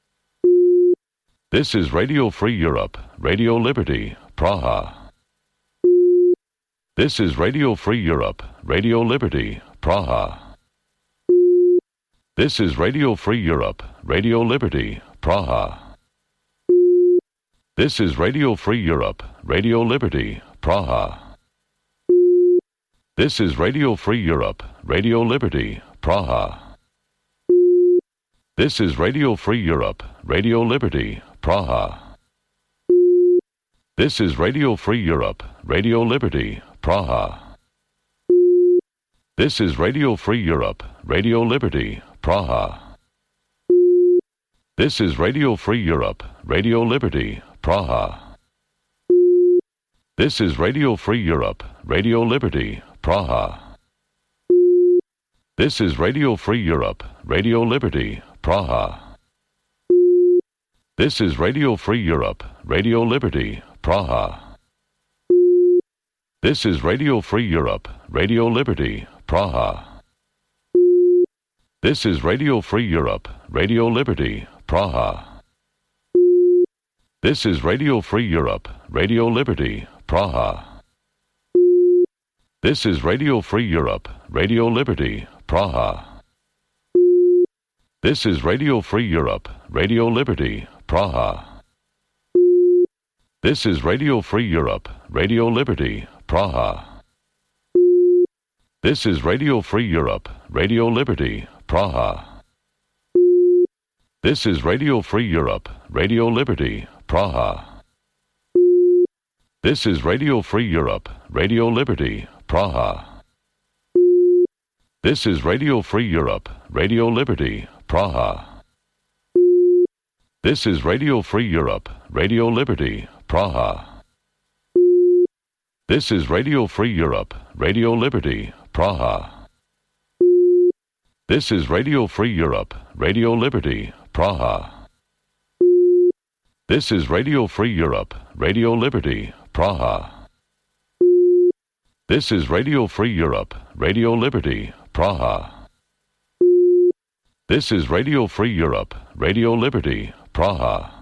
This is Radio Free Europe, Radio Liberty, Praha. This is Radio Free Europe, Radio Liberty, Praha. This is Radio Free Europe, Radio Liberty, Praha. This is Radio Free Europe, Radio Liberty, Praha. This is Radio Free Europe, Radio Liberty, Praha. This is Radio Free Europe, Radio Liberty, Praha. This is Radio Free Europe, Radio Liberty, Praha. This is Radio Free Europe, Radio Liberty, Praha. This is Radio Free Europe, Radio Liberty, Praha. This is Radio Free Europe, Radio Liberty, Praha. This is Radio Free Europe, Radio Liberty, Praha. This is Radio Free Europe, Radio Liberty, Praha. This is Radio Free Europe, Radio Liberty, Praha. This is Radio Free Europe, Radio Liberty, Praha. This is Radio Free Europe, Radio Liberty, Praha. This is Radio Free Europe, Radio Liberty, Praha. This is Radio Free Europe, Radio Liberty, Praha. This is Radio Free Europe, Radio Liberty, Praha. This is Radio Free Europe, Radio Liberty, Praha. This is Radio Free Europe, Radio Liberty, Praha. This is Radio Free Europe, Radio Liberty, Praha. This is Radio Free Europe, Radio Liberty, Praha. This is Radio Free Europe, Radio Liberty, Praha. This is Radio Free Europe, Radio Liberty, Praha. This is Radio Free Europe, Radio Liberty, Praha. This is Radio Free Europe, Radio Liberty, Praha. This is Radio Free Europe, Radio Liberty, Praha. This is Radio Free Europe, Radio Liberty, Praha.